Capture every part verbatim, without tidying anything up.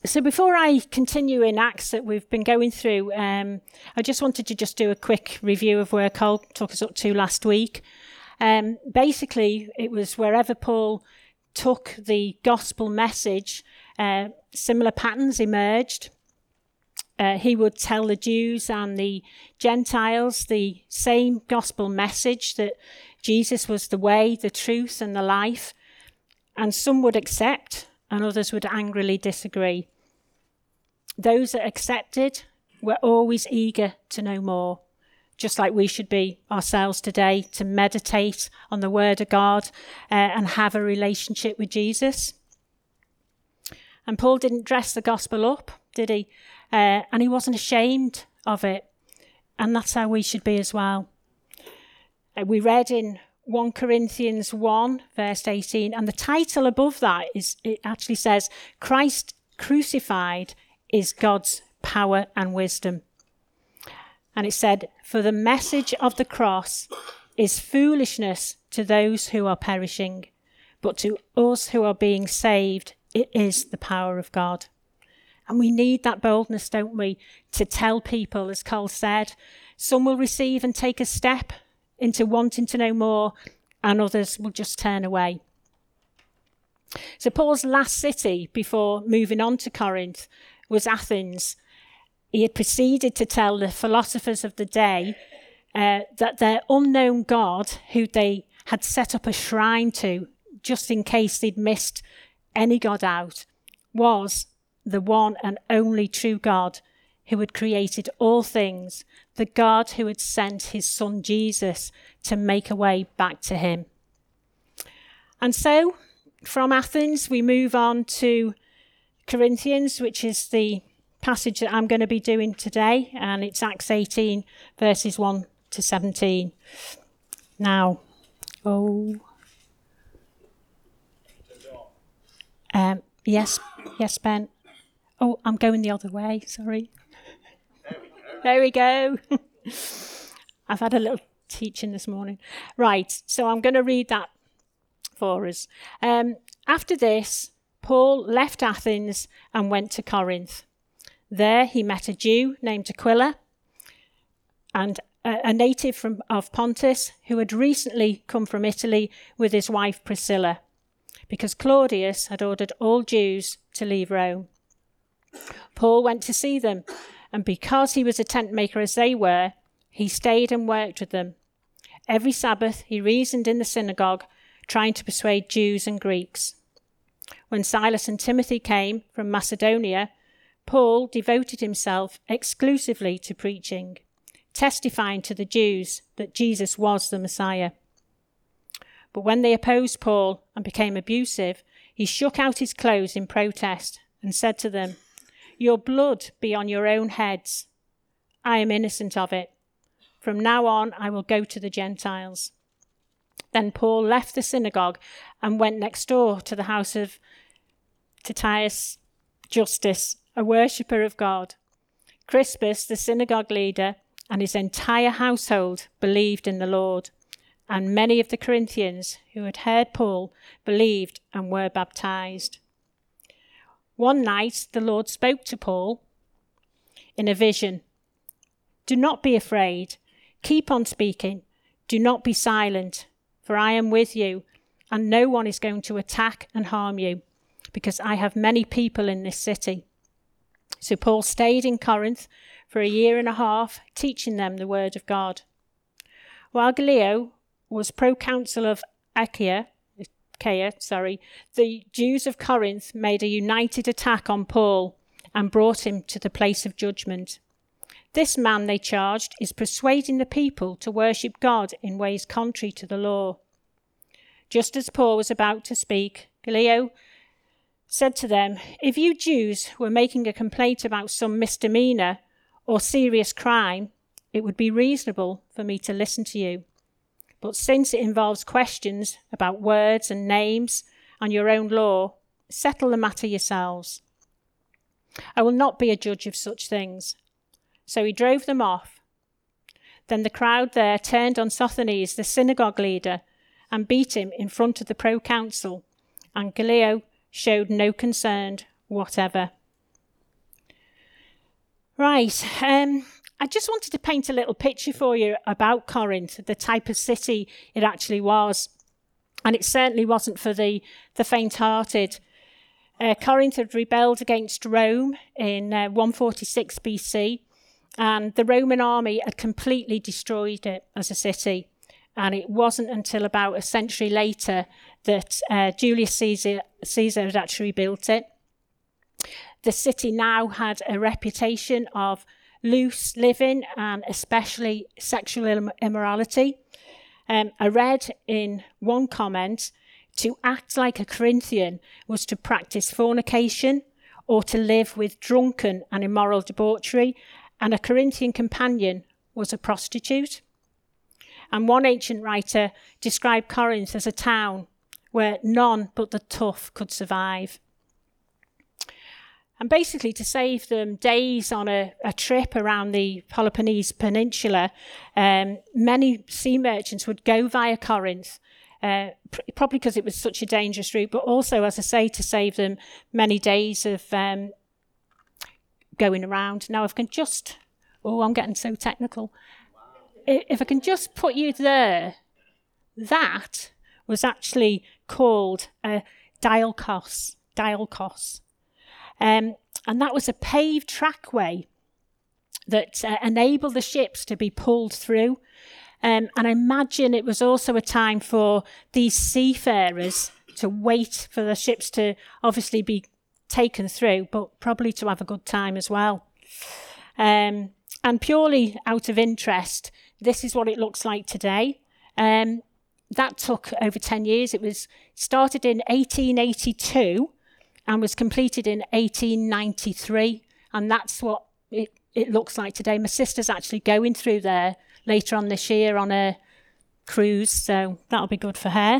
So before I continue in Acts that we've been going through, um, I just wanted to just do a quick review of where Carl took us up to last week. Um, basically, it was wherever Paul took the gospel message, uh, similar patterns emerged. Uh, he would tell the Jews and the Gentiles the same gospel message, that Jesus was the way, the truth, and the life. And some would accept, and others would angrily disagree. Those that accepted were always eager to know more, just like we should be ourselves today, to meditate on the Word of God uh, and have a relationship with Jesus. And Paul didn't dress the gospel up, did he? Uh, and he wasn't ashamed of it. And that's how we should be as well. Uh, we read in First Corinthians one, verse eighteen, and the title above that is, it actually says, Christ crucified is God's power and wisdom. And it said, for the message of the cross is foolishness to those who are perishing, but to us who are being saved, it is the power of God. And we need that boldness, don't we, to tell people, as Cole said. Some will receive and take a step into wanting to know more, and others will just turn away. So Paul's last city before moving on to Corinth was Athens. He had proceeded to tell the philosophers of the day uh, that their unknown God, who they had set up a shrine to, just in case they'd missed any God out, was the one and only true God who had created all things, the God who had sent his son Jesus to make a way back to him. And so from Athens, we move on to Corinthians, which is the passage that I'm going to be doing today, and it's Acts eighteen, verses one to seventeen. Now, oh, um, yes, yes, Ben. Oh, I'm going the other way, sorry. There we go. There we go. I've had a little teaching this morning. Right, so I'm going to read that for us. Um, after this, Paul left Athens and went to Corinth. There he met a Jew named Aquila, and a, a native from, of Pontus, who had recently come from Italy with his wife Priscilla, because Claudius had ordered all Jews to leave Rome. Paul went to see them, and because he was a tent maker as they were, he stayed and worked with them. Every Sabbath he reasoned in the synagogue, trying to persuade Jews and Greeks. When Silas and Timothy came from Macedonia, Paul devoted himself exclusively to preaching, testifying to the Jews that Jesus was the Messiah. But when they opposed Paul and became abusive, he shook out his clothes in protest and said to them, "Your blood be on your own heads. I am innocent of it. From now on, I will go to the Gentiles." Then Paul left the synagogue and went next door to the house of Titius Justus, a worshipper of God. Crispus, the synagogue leader, and his entire household believed in the Lord, and many of the Corinthians who had heard Paul believed and were baptized. One night the Lord spoke to Paul in a vision. "Do not be afraid. Keep on speaking. Do not be silent, for I am with you, and no one is going to attack and harm you, because I have many people in this city." So Paul stayed in Corinth for a year and a half, teaching them the word of God. While Gallio was proconsul of Achaia, Achaia, sorry, the Jews of Corinth made a united attack on Paul and brought him to the place of judgment. This man, they charged, is persuading the people to worship God in ways contrary to the law. Just as Paul was about to speak, Gallio said to them, "If you Jews were making a complaint about some misdemeanor or serious crime, it would be reasonable for me to listen to you. But since it involves questions about words and names and your own law, settle the matter yourselves. I will not be a judge of such things." So he drove them off. Then the crowd there turned on Sosthenes, the synagogue leader, and beat him in front of the proconsul, and Gallio showed no concern whatever. Right, um, I just wanted to paint a little picture for you about Corinth, the type of city it actually was. And it certainly wasn't for the, the faint-hearted. Uh, Corinth had rebelled against Rome in uh, one forty-six B C, and the Roman army had completely destroyed it as a city. And it wasn't until about a century later that uh, Julius Caesar, Caesar had actually built it. The city now had a reputation of loose living and especially sexual Im- immorality. Um, I read in one comment, to act like a Corinthian was to practice fornication or to live with drunken and immoral debauchery, and a Corinthian companion was a prostitute. And one ancient writer described Corinth as a town where none but the tough could survive. And basically, to save them days on a, a trip around the Peloponnese Peninsula, um, many sea merchants would go via Corinth, uh, pr- probably because it was such a dangerous route, but also, as I say, to save them many days of um, going around. Now, if I can just... Oh, I'm getting so technical. Wow. If I can just put you there, that was actually called a dialkos. Dialkos. Um, and that was a paved trackway that uh, enabled the ships to be pulled through. Um, and I imagine it was also a time for these seafarers to wait for the ships to obviously be taken through, but probably to have a good time as well. Um, and purely out of interest, this is what it looks like today. Um, that took over ten years. It was started in eighteen eighty-two. And was completed in eighteen ninety-three. And that's what it, it looks like today. My sister's actually going through there later on this year on a cruise, so that'll be good for her.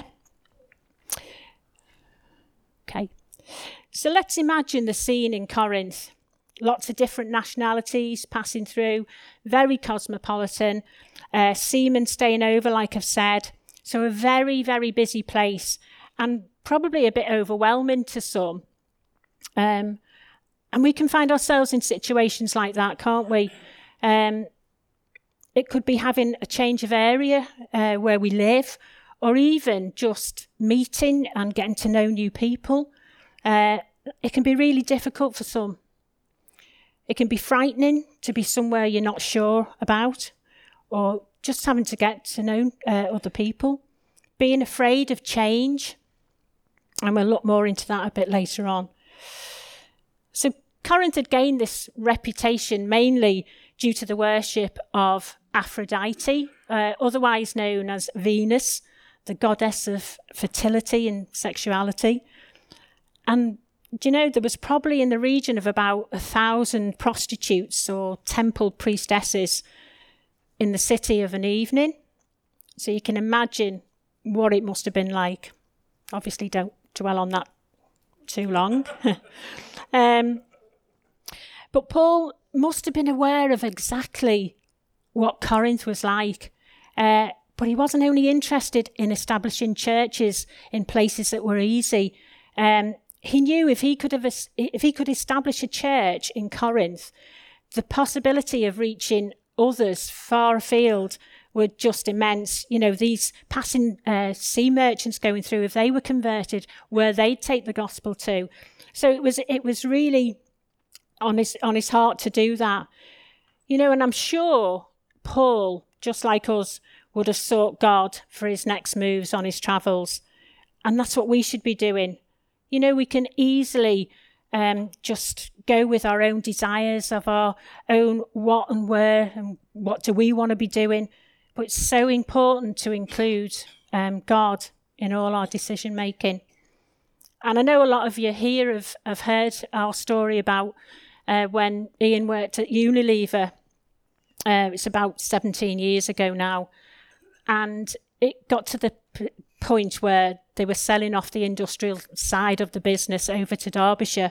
Okay, so let's imagine the scene in Corinth. Lots of different nationalities passing through, very cosmopolitan, uh, seamen staying over, like I've said. So a very, very busy place, and probably a bit overwhelming to some. Um, and we can find ourselves in situations like that, can't we? Um, it could be having a change of area uh, where we live, or even just meeting and getting to know new people. Uh, it can be really difficult for some. It can be frightening to be somewhere you're not sure about, or just having to get to know uh, other people. Being afraid of change, and we'll look more into that a bit later on. So Corinth had gained this reputation mainly due to the worship of Aphrodite, uh, otherwise known as Venus, the goddess of fertility and sexuality. And, do you know, there was probably in the region of about a thousand prostitutes or temple priestesses in the city of an evening. So you can imagine what it must have been like. Obviously, don't dwell on that too long. um, but Paul must have been aware of exactly what Corinth was like. Uh, but he wasn't only interested in establishing churches in places that were easy. Um, he knew if he could have, if he could establish a church in Corinth, the possibility of reaching others far afield were just immense. You know, these passing uh, sea merchants going through, if they were converted, where they'd take the gospel to. So it was it was really on his on his heart to do that. You know, and I'm sure Paul, just like us, would have sought God for his next moves on his travels. And that's what we should be doing. You know, we can easily um, just go with our own desires of our own what and where and what do we want to be doing. But it's so important to include um, God in all our decision making. And I know a lot of you here have, have heard our story about uh, when Ian worked at Unilever. Uh, it's about seventeen years ago now. And it got to the p- point where they were selling off the industrial side of the business over to Derbyshire.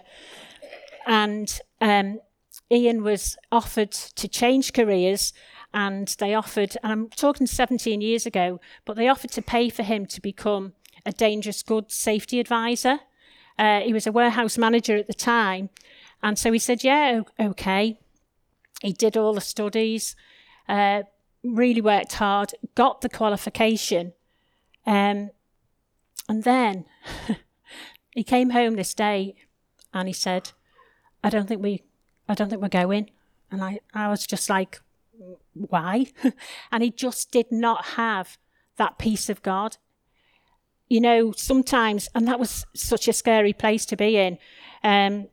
And um, Ian was offered to change careers, and they offered, and I'm talking seventeen years ago, but they offered to pay for him to become a dangerous goods safety advisor. Uh, he was a warehouse manager at the time. And so he said, yeah, okay. He did all the studies, uh, really worked hard, got the qualification. Um, and then he came home this day and he said, I don't think we, I don't think we're going. And I, I was just like, why? And he just did not have that peace of God. You know, sometimes, and that was such a scary place to be in. Um,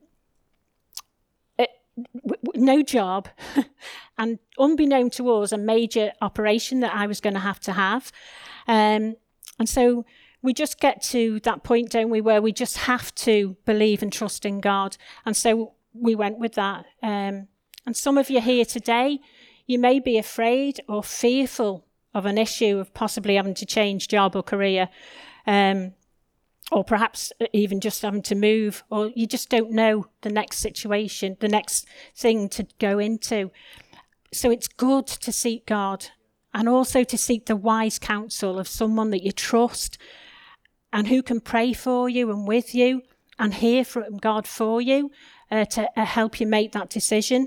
it, w- w- no job, and unbeknown to us, a major operation that I was going to have to have. Um, and so we just get to that point, don't we, where we just have to believe and trust in God. And so we went with that. Um, and some of you here today, you may be afraid or fearful of an issue of possibly having to change job or career, um, or perhaps even just having to move, or you just don't know the next situation, the next thing to go into. So it's good to seek God, and also to seek the wise counsel of someone that you trust and who can pray for you and with you and hear from God for you uh, to uh, help you make that decision.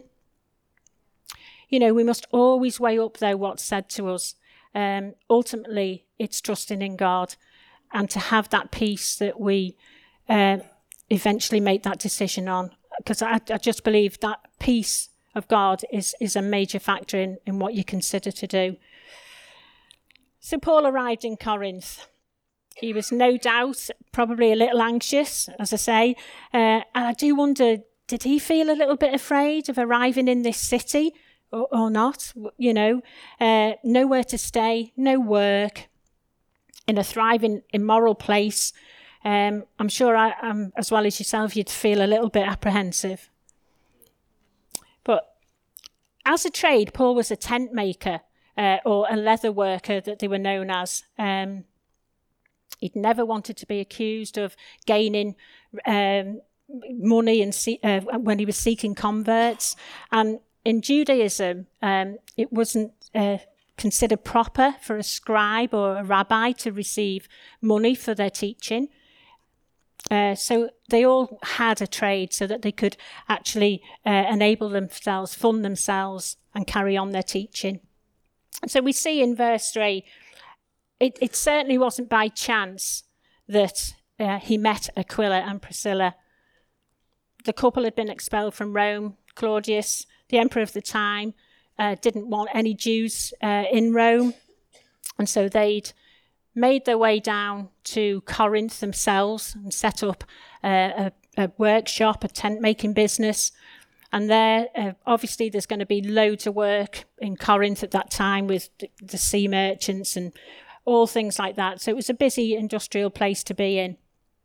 You know, we must always weigh up, though, what's said to us. Um, ultimately, it's trusting in God and to have that peace that we uh, eventually make that decision on. Because I, I just believe that peace of God is, is a major factor in, in what you consider to do. So Paul arrived in Corinth. He was no doubt probably a little anxious, as I say. Uh, and I do wonder, did he feel a little bit afraid of arriving in this city or, or not? You know, uh, nowhere to stay, no work, in a thriving, immoral place. Um, I'm sure, I, um, as well as yourself, you'd feel a little bit apprehensive. But as a trade, Paul was a tent maker uh, or a leather worker that they were known as. Um, he'd never wanted to be accused of gaining um, money and see, uh, when he was seeking converts. And in Judaism, um, it wasn't uh, considered proper for a scribe or a rabbi to receive money for their teaching. Uh, so they all had a trade so that they could actually uh, enable themselves, fund themselves, and carry on their teaching. And so we see in verse three, it, it certainly wasn't by chance that uh, he met Aquila and Priscilla. The couple had been expelled from Rome. Claudius, the emperor of the time, uh, didn't want any Jews uh, in Rome. And so they'd made their way down to Corinth themselves and set up uh, a, a workshop, a tent-making business. And there, uh, obviously, there's going to be loads of work in Corinth at that time with the, the sea merchants and all things like that. So it was a busy industrial place to be in.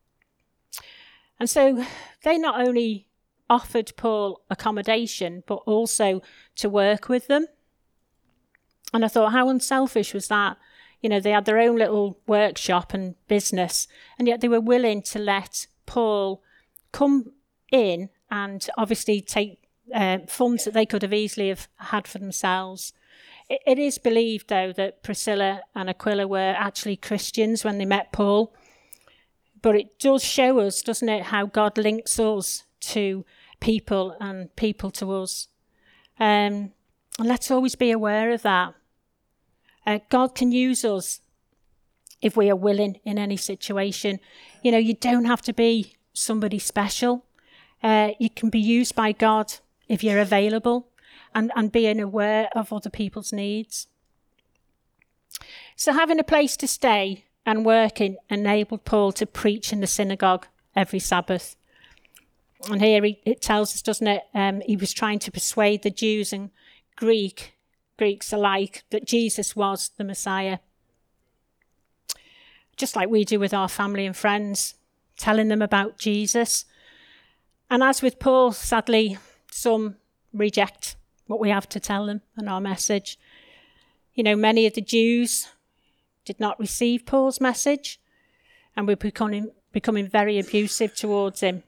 And so they not only offered Paul accommodation, but also to work with them. And I thought, how unselfish was that? You know, they had their own little workshop and business, and yet they were willing to let Paul come in and obviously take uh, funds that they could have easily have had for themselves. It, it is believed, though, that Priscilla and Aquila were actually Christians when they met Paul. But it does show us, doesn't it, how God links us to people and people to us. Um, and let's always be aware of that. Uh, God can use us if we are willing in any situation. You know, you don't have to be somebody special. Uh, you can be used by God if you're available and, and being aware of other people's needs. So having a place to stay and working enabled Paul to preach in the synagogue every Sabbath. And here he, it tells us, doesn't it, um, he was trying to persuade the Jews and Greek Greeks alike that Jesus was the Messiah. Just like we do with our family and friends, telling them about Jesus. And as with Paul, sadly, some reject what we have to tell them and our message. You know, many of the Jews did not receive Paul's message and were becoming, becoming very abusive towards him.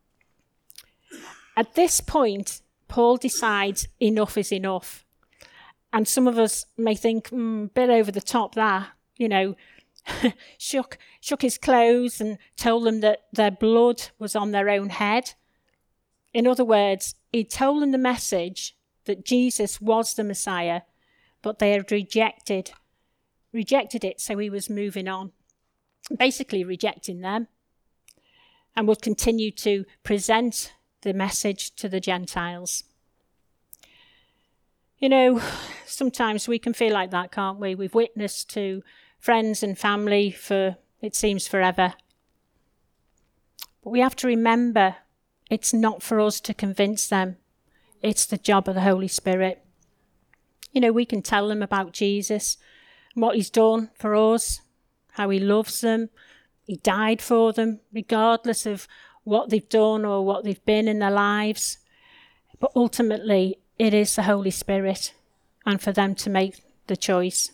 At this point, Paul decides enough is enough. And some of us may think, mm, bit over the top that, you know, shook, shook his clothes and told them that their blood was on their own head. In other words, he told them the message that Jesus was the Messiah, but they had rejected, rejected it, so he was moving on, basically rejecting them, and would continue to present the message to the Gentiles. You know, sometimes we can feel like that, can't we? We've witnessed to friends and family for, it seems, forever. But we have to remember, it's not for us to convince them. It's the job of the Holy Spirit. You know, we can tell them about Jesus, what he's done for us, how he loves them. He died for them, regardless of what they've done or what they've been in their lives. But ultimately, it is the Holy Spirit, and for them to make the choice.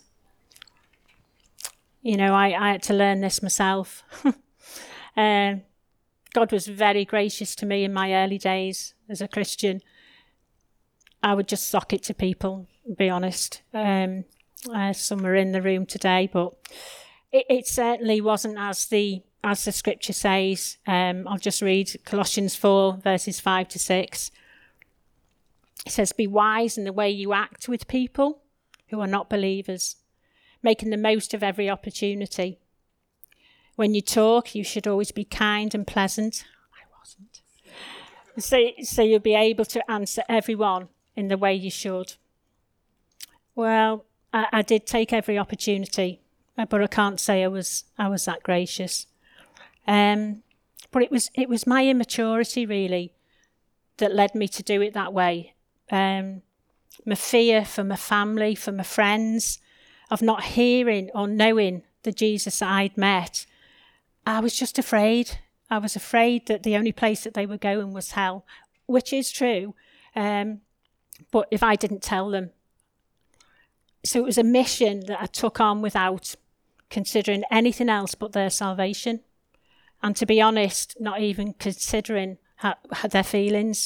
You know, I, I had to learn this myself. um, God was very gracious to me in my early days as a Christian. I would just sock it to people, be honest. Um, uh, some are in the room today, but it, it certainly wasn't as the as the scripture says. Um, I'll just read Colossians four, verses five to six. It says, "Be wise in the way you act with people who are not believers, making the most of every opportunity. When you talk, you should always be kind and pleasant." I wasn't. So, so you'll be able to answer everyone in the way you should. Well, I, I did take every opportunity, but I can't say I was I was that gracious. Um, but it was it was my immaturity really that led me to do it that way. Um, my fear for my family, for my friends, of not hearing or knowing the Jesus that I'd met. I was just afraid. I was afraid that the only place that they were going was hell, which is true. Um, but if I didn't tell them. So it was a mission that I took on without considering anything else but their salvation. And to be honest, not even considering how, how their feelings.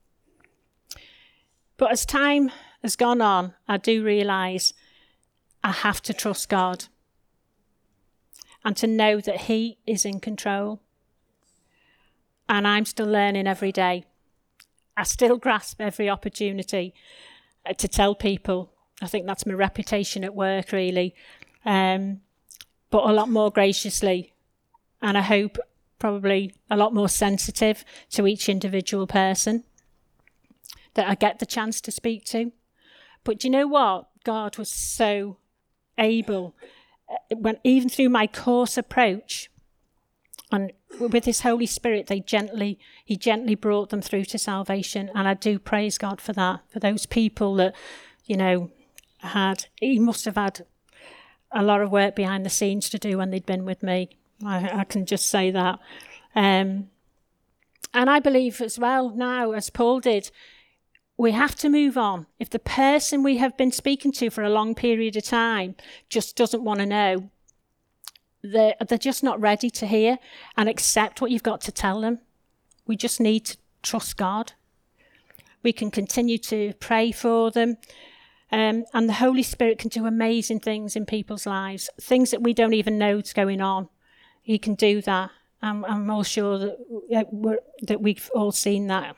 But as time has gone on, I do realise I have to trust God and to know that he is in control. And I'm still learning every day. I still grasp every opportunity to tell people. I think that's my reputation at work, really. Um, but a lot more graciously. And I hope probably a lot more sensitive to each individual person that I get the chance to speak to. But do you know what? God was so able, when even through my coarse approach, and with his Holy Spirit, they gently, he gently brought them through to salvation. And I do praise God for that, for those people that, you know, had, he must have had a lot of work behind the scenes to do when they'd been with me. I, I can just say that. Um, and I believe as well now, as Paul did, we have to move on. If the person we have been speaking to for a long period of time just doesn't want to know, they're, they're just not ready to hear and accept what you've got to tell them. We just need to trust God. We can continue to pray for them. Um, and the Holy Spirit can do amazing things in people's lives, things that we don't even know is going on. He can do that. I'm, I'm all sure that, we're, that we've all seen that.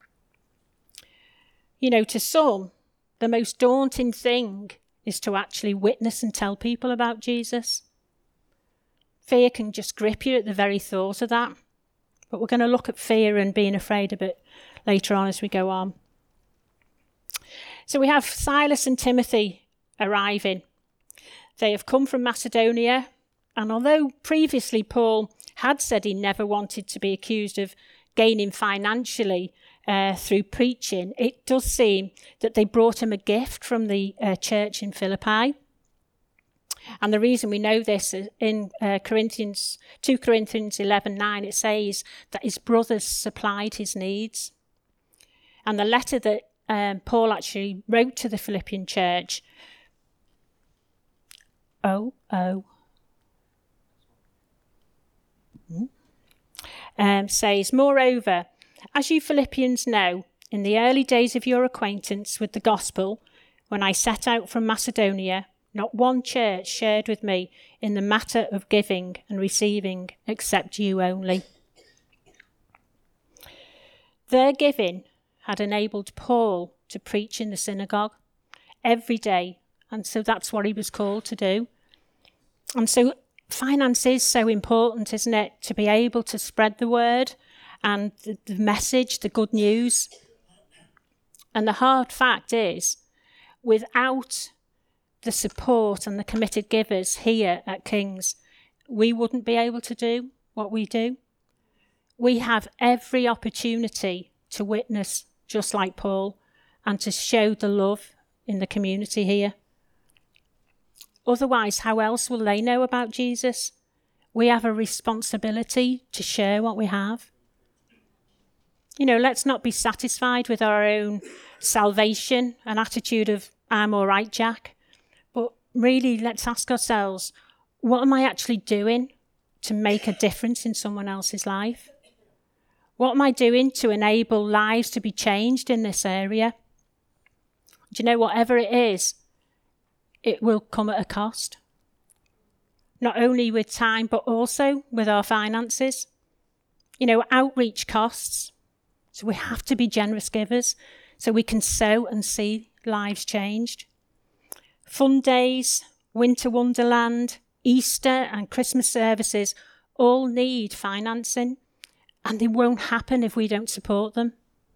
You know, to some, the most daunting thing is to actually witness and tell people about Jesus. Fear can just grip you at the very thought of that. But we're going to look at fear and being afraid a bit later on as we go on. So we have Silas and Timothy arriving. They have come from Macedonia, and although previously Paul had said he never wanted to be accused of gaining financially uh, through preaching, it does seem that they brought him a gift from the uh, church in Philippi. And the reason we know this is in uh, Corinthians, two Corinthians eleven nine, it says that his brothers supplied his needs. And the letter that um, Paul actually wrote to the Philippian church, oh, oh, um, says, "Moreover, as you Philippians know, in the early days of your acquaintance with the gospel, when I set out from Macedonia, not one church shared with me in the matter of giving and receiving, except you only." Their giving had enabled Paul to preach in the synagogue every day. And so that's what he was called to do. And so finance is so important, isn't it? To be able to spread the word and the, the message, the good news. And the hard fact is, without the support and the committed givers here at King's, we wouldn't be able to do what we do. We have every opportunity to witness just like Paul and to show the love in the community here. Otherwise, how else will they know about Jesus? We have a responsibility to share what we have. You know, let's not be satisfied with our own salvation, an attitude of, I'm all right, Jack. But really, let's ask ourselves, what am I actually doing to make a difference in someone else's life? What am I doing to enable lives to be changed in this area? Do you know, whatever it is, it will come at a cost. Not only with time, but also with our finances. You know, outreach costs. So we have to be generous givers so we can sow and see lives changed. Fun days, winter wonderland, Easter and Christmas services all need financing, and they won't happen if we don't support them.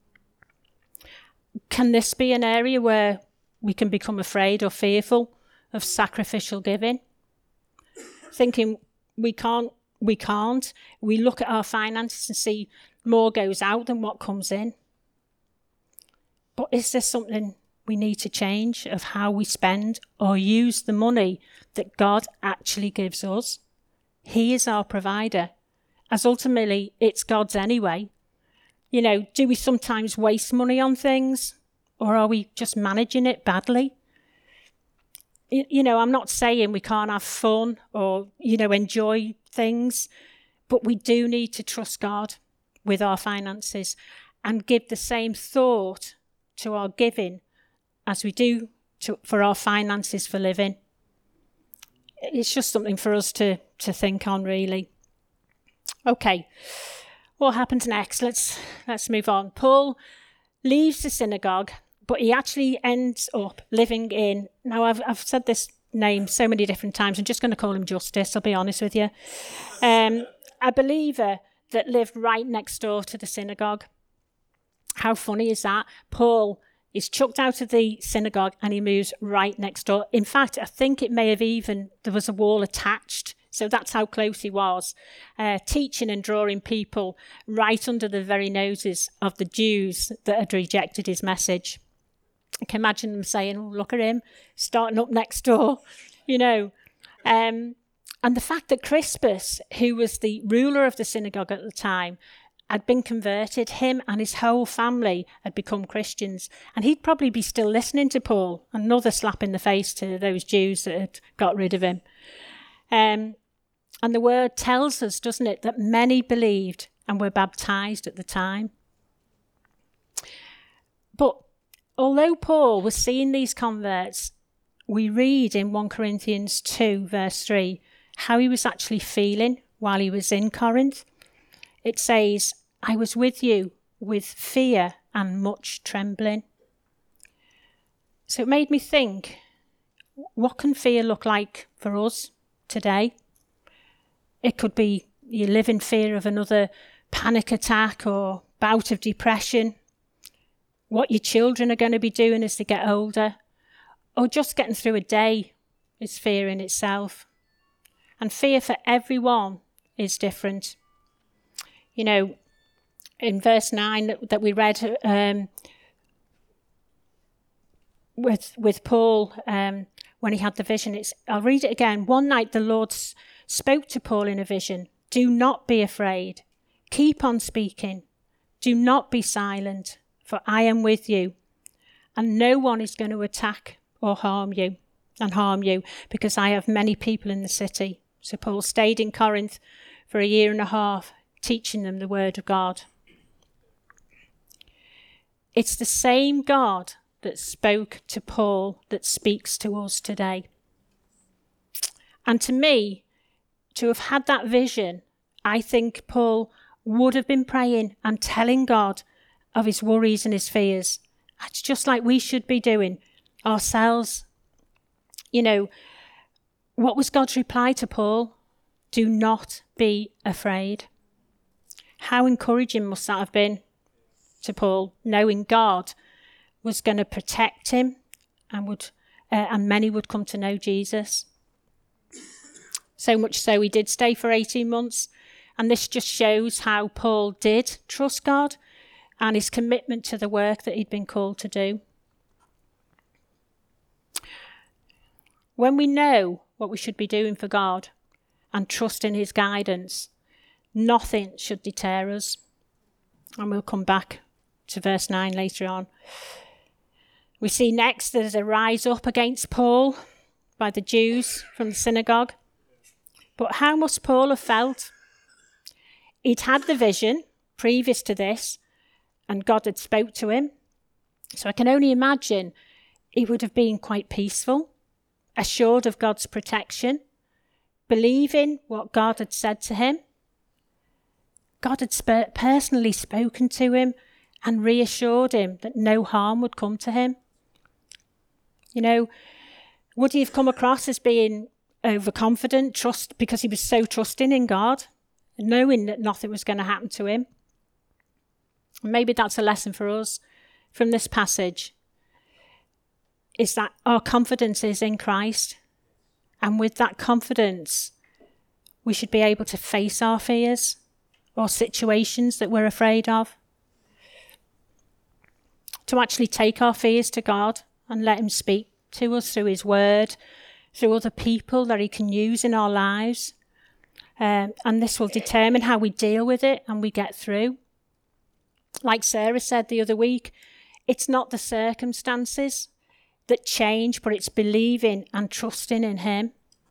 Can this be an area where we can become afraid or fearful of sacrificial giving? Thinking we can't, we can't. We look at our finances and see more goes out than what comes in. But is there something we need to change of how we spend or use the money that God actually gives us? He is our provider, as ultimately it's God's anyway. You know, do we sometimes waste money on things, or are we just managing it badly? You know, I'm not saying we can't have fun or, you know, enjoy things, but we do need to trust God with our finances and give the same thought to our giving as we do to, for our finances for living. It's just something for us to, to think on, really. Okay, what happens next? Let's let's move on. Paul leaves the synagogue, but he actually ends up living in, now I've I've said this name so many different times, I'm just going to call him Justice, I'll be honest with you. Um, a believer that lived right next door to the synagogue. How funny is that? Paul is chucked out of the synagogue and he moves right next door. In fact, I think it may have even, there was a wall attached. So that's how close he was, uh, teaching and drawing people right under the very noses of the Jews that had rejected his message. I can imagine them saying, oh, look at him, starting up next door, you know. Um, and the fact that Crispus, who was the ruler of the synagogue at the time, had been converted, him and his whole family had become Christians. And he'd probably be still listening to Paul, another slap in the face to those Jews that had got rid of him. Um, and the word tells us, doesn't it, that many believed and were baptized at the time. But although Paul was seeing these converts, we read in First Corinthians two, verse three, how he was actually feeling while he was in Corinth. It says, I was with you with fear and much trembling. So it made me think, what can fear look like for us today? It could be you live in fear of another panic attack or bout of depression, what your children are going to be doing as they get older, or just getting through a day is fear in itself. And fear for everyone is different. You know, in verse nine that, that we read um, with with Paul um, when he had the vision, it's, I'll read it again. One night the Lord s- spoke to Paul in a vision. Do not be afraid. Keep on speaking. Do not be silent, for I am with you, and no one is going to attack or harm you and harm you because I have many people in the city. So Paul stayed in Corinth for a year and a half, teaching them the word of God. It's the same God that spoke to Paul that speaks to us today. And to me, to have had that vision, I think Paul would have been praying and telling God of his worries and his fears, It's just like we should be doing ourselves. You know, what was God's reply to Paul? Do not be afraid. How encouraging must that have been to Paul, knowing God was going to protect him and would, uh, and many would come to know Jesus. So much so he did stay for eighteen months. And this just shows how Paul did trust God and his commitment to the work that he'd been called to do. When we know what we should be doing for God and trust in his guidance, nothing should deter us. And we'll come back to verse nine later on. We see next there's a rise up against Paul by the Jews from the synagogue. But how must Paul have felt? He'd had the vision previous to this, and God had spoke to him. So I can only imagine he would have been quite peaceful, assured of God's protection, believing what God had said to him. God had sp- personally spoken to him and reassured him that no harm would come to him. You know, would he have come across as being overconfident, trust, because he was so trusting in God, knowing that nothing was going to happen to him? Maybe that's a lesson for us from this passage, is that our confidence is in Christ. And with that confidence, we should be able to face our fears or situations that we're afraid of. To actually take our fears to God and let him speak to us through his word, through other people that he can use in our lives. Um, and this will determine how we deal with it and we get through. Like Sarah said the other week, it's not the circumstances that change, but it's believing and trusting in him.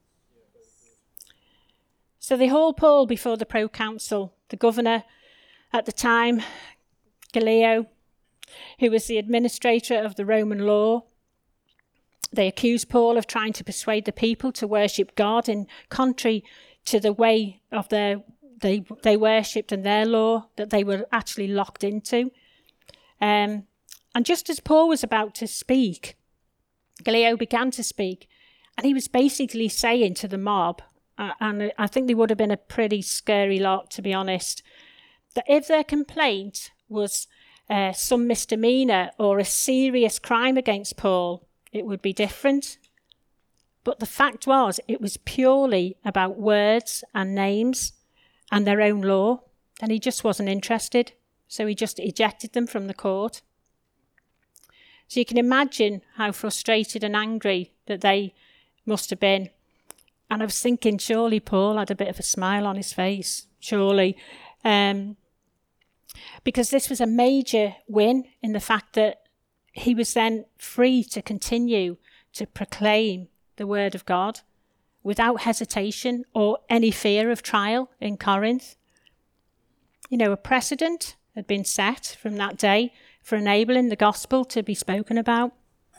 So they haul Paul before the proconsul, the governor at the time, Gallio, who was the administrator of the Roman law. They accused Paul of trying to persuade the people to worship God in contrary to the way of their they they worshipped and their law that they were actually locked into. Um, and just as Paul was about to speak, Gallio began to speak, and he was basically saying to the mob, uh, and I think they would have been a pretty scary lot, to be honest, that if their complaint was uh, some misdemeanor or a serious crime against Paul, it would be different. But the fact was, it was purely about words and names and their own law, and he just wasn't interested. So he just ejected them from the court. So you can imagine how frustrated and angry that they must have been. And I was thinking, surely Paul had a bit of a smile on his face, surely. Um, because this was a major win in the fact that he was then free to continue to proclaim the word of God without hesitation or any fear of trial in Corinth. You know, a precedent had been set from that day for enabling the gospel to be spoken about.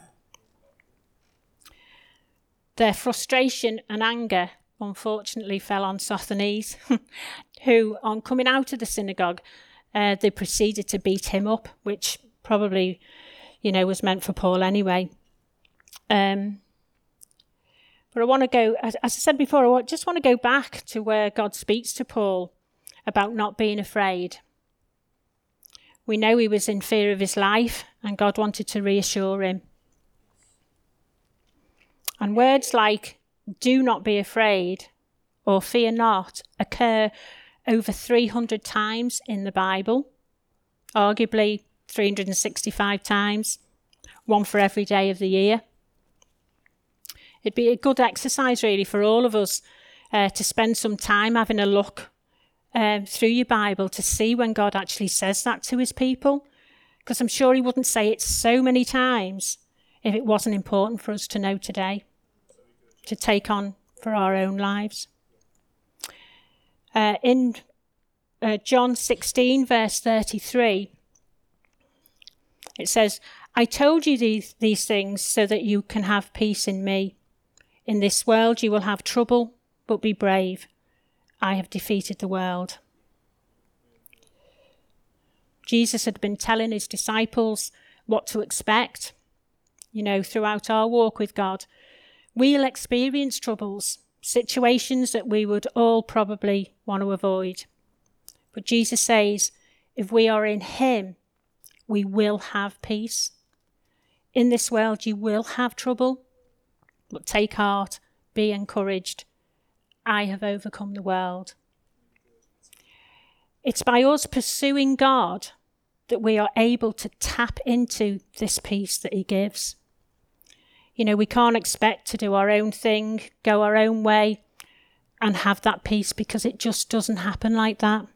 Their frustration and anger, unfortunately, fell on Sosthenes, who, on coming out of the synagogue, uh, they proceeded to beat him up, which probably, you know, was meant for Paul anyway. Um, but I want to go, as, as I said before, I just want to go back to where God speaks to Paul about not being afraid. We know he was in fear of his life, and God wanted to reassure him. And words like, do not be afraid, or fear not, occur over three hundred times in the Bible, arguably three hundred sixty-five times, one for every day of the year. It'd be a good exercise, really, for all of us uh, to spend some time having a look um, through your Bible to see when God actually says that to his people, because I'm sure he wouldn't say it so many times if it wasn't important for us to know today, to take on for our own lives. Uh, in uh, John sixteen, verse thirty-three, it says, I told you these, these things so that you can have peace in me. In this world you will have trouble, but be brave. I have defeated the world. Jesus had been telling his disciples what to expect, you know, throughout our walk with God. We'll experience troubles, situations that we would all probably want to avoid. But Jesus says, if we are in him, we will have peace. In this world, you will have trouble, but take heart, be encouraged. I have overcome the world. It's by us pursuing God that we are able to tap into this peace that he gives. You know, we can't expect to do our own thing, go our own way, and have that peace, because it just doesn't happen like that.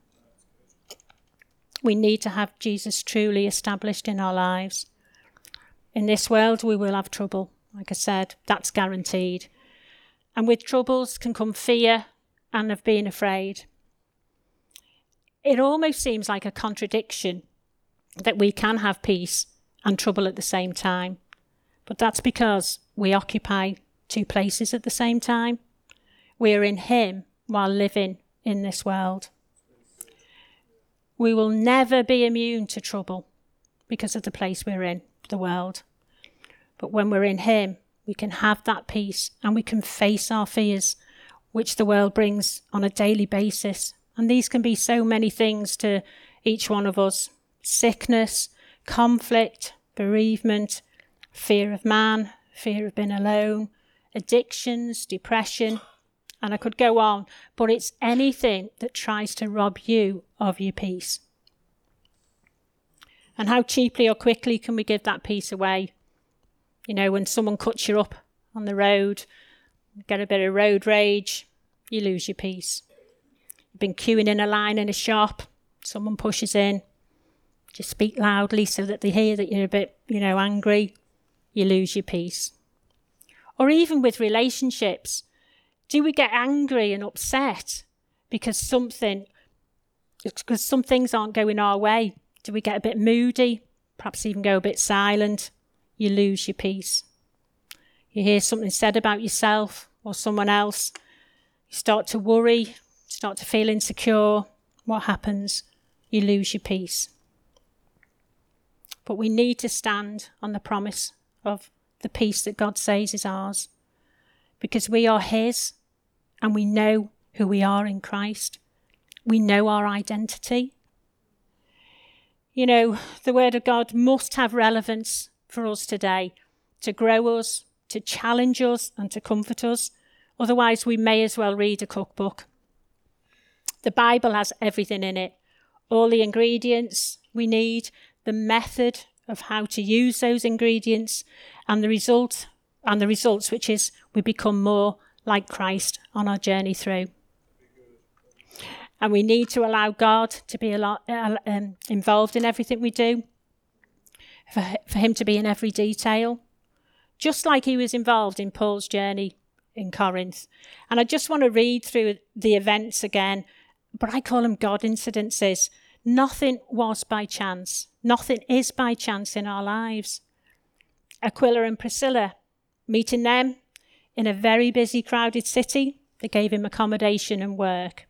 We need to have Jesus truly established in our lives. In this world, we will have trouble. Like I said, that's guaranteed. And with troubles can come fear and of being afraid. It almost seems like a contradiction that we can have peace and trouble at the same time. But that's because we occupy two places at the same time. We are in him while living in this world. We will never be immune to trouble because of the place we're in, the world. But when we're in him, we can have that peace and we can face our fears, which the world brings on a daily basis. And these can be so many things to each one of us. Sickness, conflict, bereavement, fear of man, fear of being alone, addictions, depression, and I could go on. But it's anything that tries to rob you of your peace. And how cheaply or quickly can we give that peace away? You know, when someone cuts you up on the road, get a bit of road rage, you lose your peace. You've been queuing in a line in a shop, someone pushes in, just speak loudly so that they hear that you're a bit, you know, angry, you lose your peace. Or even with relationships, do we get angry and upset because something, because some things aren't going our way? Do we get a bit moody, perhaps even go a bit silent? You lose your peace. You hear something said about yourself or someone else, you start to worry, start to feel insecure. What happens? You lose your peace. But we need to stand on the promise of the peace that God says is ours, because we are his and we know who we are in Christ. We know our identity. You know, the word of God must have relevance for us today, to grow us, to challenge us and to comfort us. Otherwise, we may as well read a cookbook. The Bible has everything in it, all the ingredients we need, the method of how to use those ingredients, and the result, and the results, which is we become more like Christ on our journey through. And we need to allow God to be a lot, uh, um, involved in everything we do, for, for him to be in every detail, just like he was involved in Paul's journey in Corinth. And I just want to read through the events again, but I call them God incidences. Nothing was by chance. Nothing is by chance in our lives. Aquila and Priscilla, meeting them in a very busy, crowded city, they gave him accommodation and work.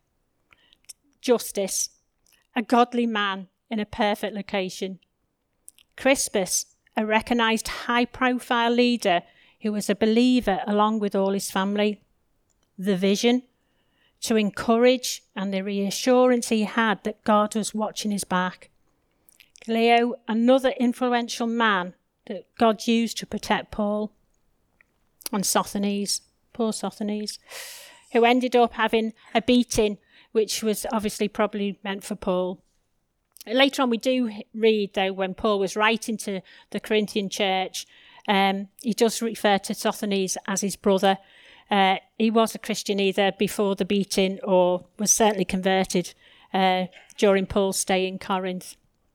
Justice, a godly man in a perfect location. Crispus, a recognised high-profile leader who was a believer along with all his family. The vision to encourage and the reassurance he had that God was watching his back. Leo, another influential man that God used to protect Paul. And Sosthenes, poor Sosthenes, who ended up having a beating, which was obviously probably meant for Paul. Later on, we do read, though, when Paul was writing to the Corinthian church, um, he does refer to Sosthenes as his brother. Uh, he was a Christian either before the beating or was certainly converted uh, during Paul's stay in Corinth.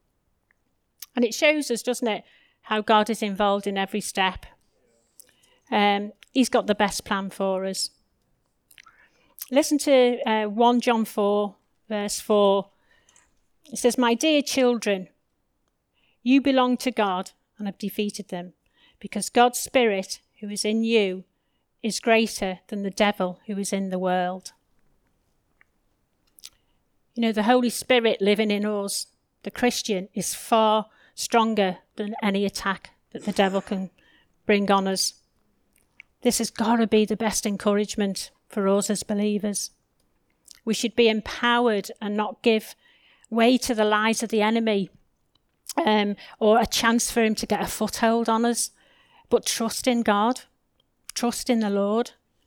And it shows us, doesn't it, how God is involved in every step. Um, he's got the best plan for us. Listen to uh, First John four, verse four. It says, "My dear children, you belong to God and have defeated them, because God's Spirit, who is in you, is greater than the devil who is in the world." You know, the Holy Spirit living in us, the Christian, is far stronger than any attack that the devil can bring on us. This has got to be the best encouragement for us as believers. We should be empowered and not give way to the lies of the enemy um, or a chance for him to get a foothold on us, but trust in God, trust in the Lord.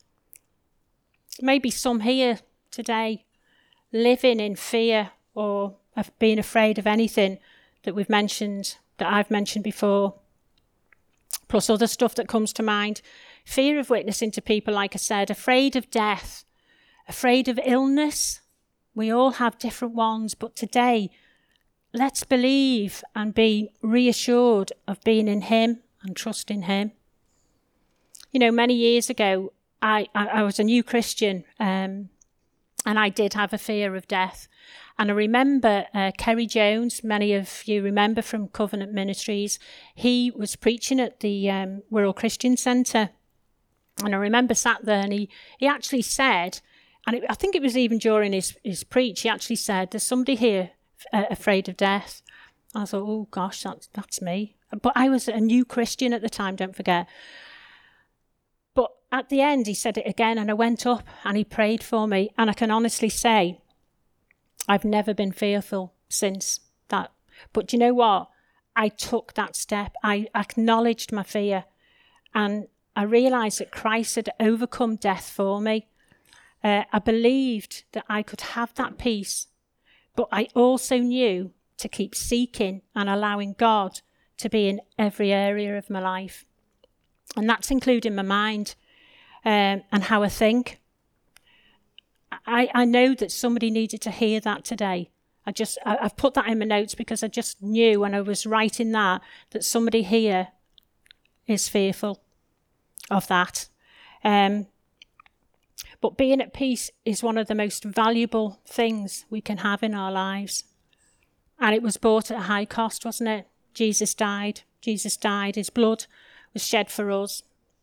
Maybe some here today living in fear or of being afraid of anything that we've mentioned, that I've mentioned before, plus other stuff that comes to mind. Fear of witnessing to people, like I said, afraid of death, afraid of illness. We all have different ones, but today, let's believe and be reassured of being in him and trust in him. You know, many years ago, I, I, I was a new Christian, um, and I did have a fear of death. And I remember uh, Kerry Jones, many of you remember from Covenant Ministries, he was preaching at the um, Wirral Christian Centre. And I remember sat there and he, he actually said, and it, I think it was even during his, his preach, he actually said, there's somebody here uh, afraid of death. I thought, oh gosh, that's, that's me. But I was a new Christian at the time, don't forget. But at the end, he said it again, and I went up and he prayed for me. And I can honestly say, I've never been fearful since that. But do you know what? I took that step. I acknowledged my fear. And I realised that Christ had overcome death for me. Uh, I believed that I could have that peace. But I also knew to keep seeking and allowing God to be in every area of my life. And that's including my mind um, and how I think. I, I know that somebody needed to hear that today. I just, I, I've put that in my notes because I just knew when I was writing that, that somebody here is fearful of that. Um, but being at peace is one of the most valuable things we can have in our lives. And it was bought at a high cost, wasn't it? Jesus died. Jesus died. His blood was shed for us.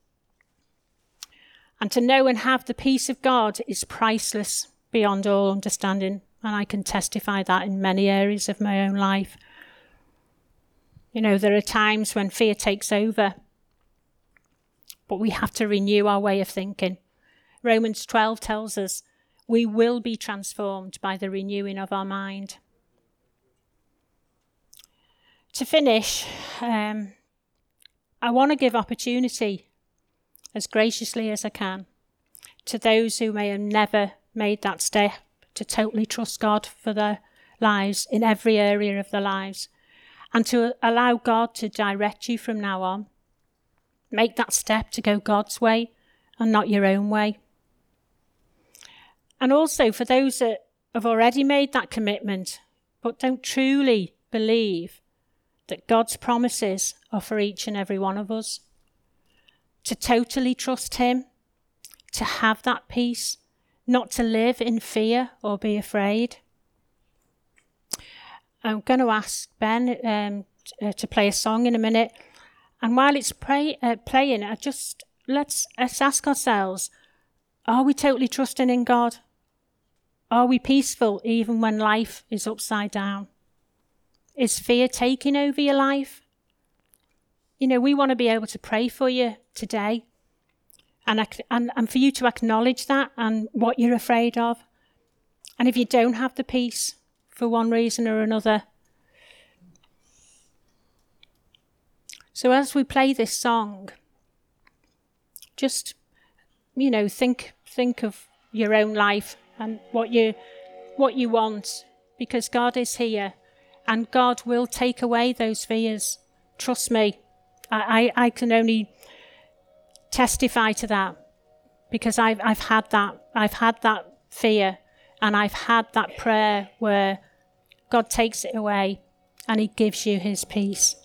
And to know and have the peace of God is priceless beyond all understanding. And I can testify that in many areas of my own life. You know, there are times when fear takes over, but we have to renew our way of thinking. Romans twelve tells us we will be transformed by the renewing of our mind. To finish, um, I want to give opportunity as graciously as I can to those who may have never made that step to totally trust God for their lives in every area of their lives, and to allow God to direct you from now on. Make that step to go God's way and not your own way. And also for those that have already made that commitment but don't truly believe that God's promises are for each and every one of us, to totally trust him, to have that peace, not to live in fear or be afraid. I'm going to ask Ben um, t- to play a song in a minute. And while it's pray, uh, playing, I just let's, let's ask ourselves, are we totally trusting in God? Are we peaceful even when life is upside down? Is fear taking over your life? You know, we want to be able to pray for you today and, and, and for you to acknowledge that and what you're afraid of. And if you don't have the peace for one reason or another. So as we play this song, just, you know, think think of your own life and what you what you want, because God is here and God will take away those fears. Trust me. I, I, I can only testify to that because I've I've had that. I've had that fear and I've had that prayer where God takes it away and he gives you his peace.